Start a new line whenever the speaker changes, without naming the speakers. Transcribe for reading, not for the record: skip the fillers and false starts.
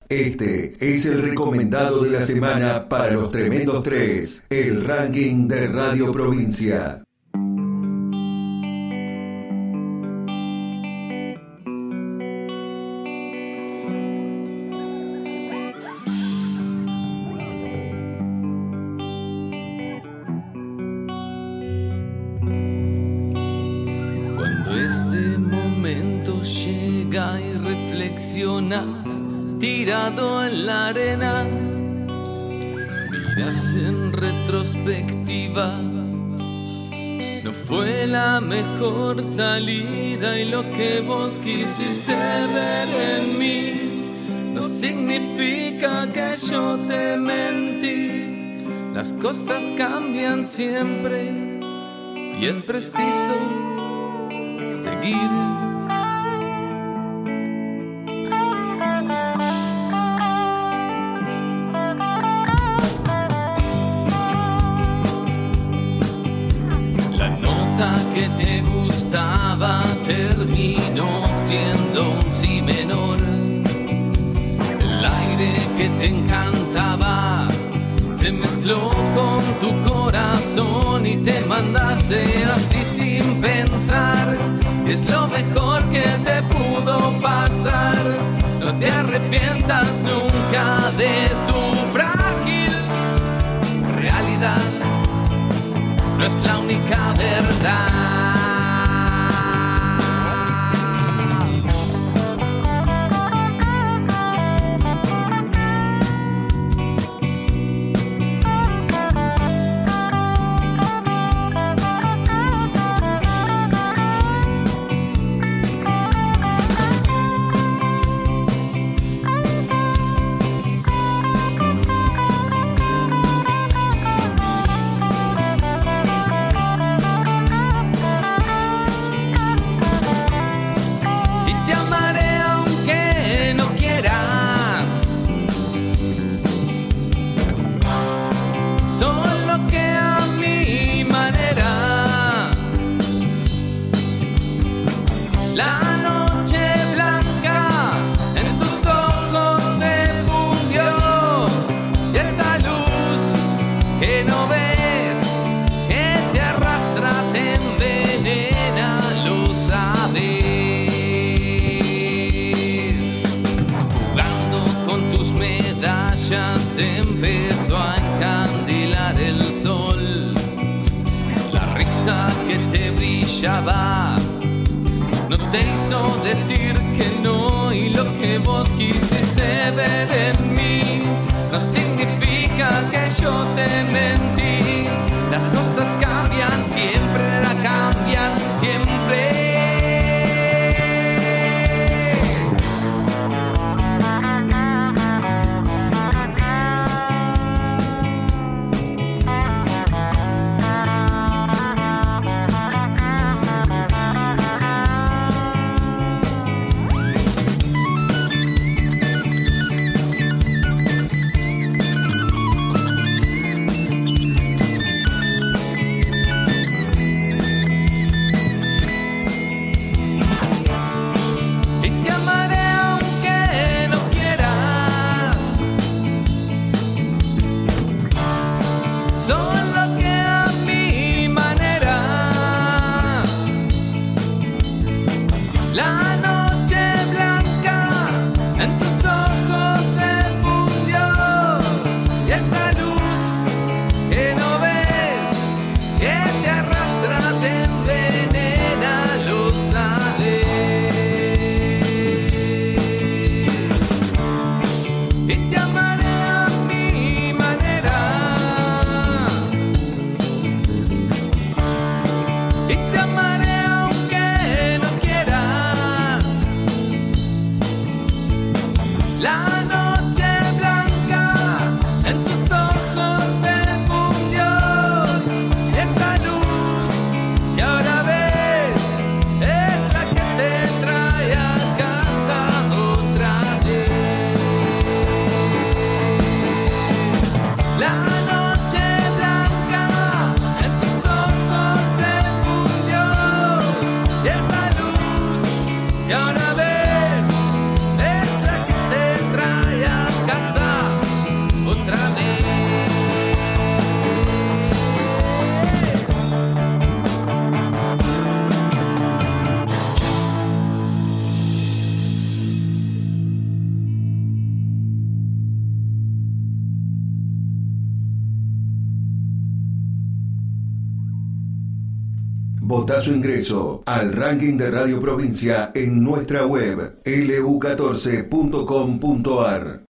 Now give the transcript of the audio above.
Este es el recomendado de la semana para los Tremendos Tres, el ranking de Radio Provincia.
Cuando ese momento llega y reflexionas, tirado en la arena, miras en retrospectiva, no fue la mejor salida y lo que vos quisiste ver en mí no significa que yo te mentí. Las cosas cambian siempre y es preciso seguir. Que te gustaba terminó siendo un si menor. El aire que te encantaba se mezcló con tu corazón y te mandaste así sin pensar. Es lo mejor que te pudo pasar. No te arrepientas nunca de tu frágil realidad. No es la única verdad. Te empezó a encandilar el sol. La risa que te brillaba no te hizo decir que no, y lo que vos quisiste ver en mí no significa que yo te mentí. Las cosas cambian siempre, la cambian siempre.
Vota su ingreso al ranking de Radio Provincia en nuestra web lu14.com.ar.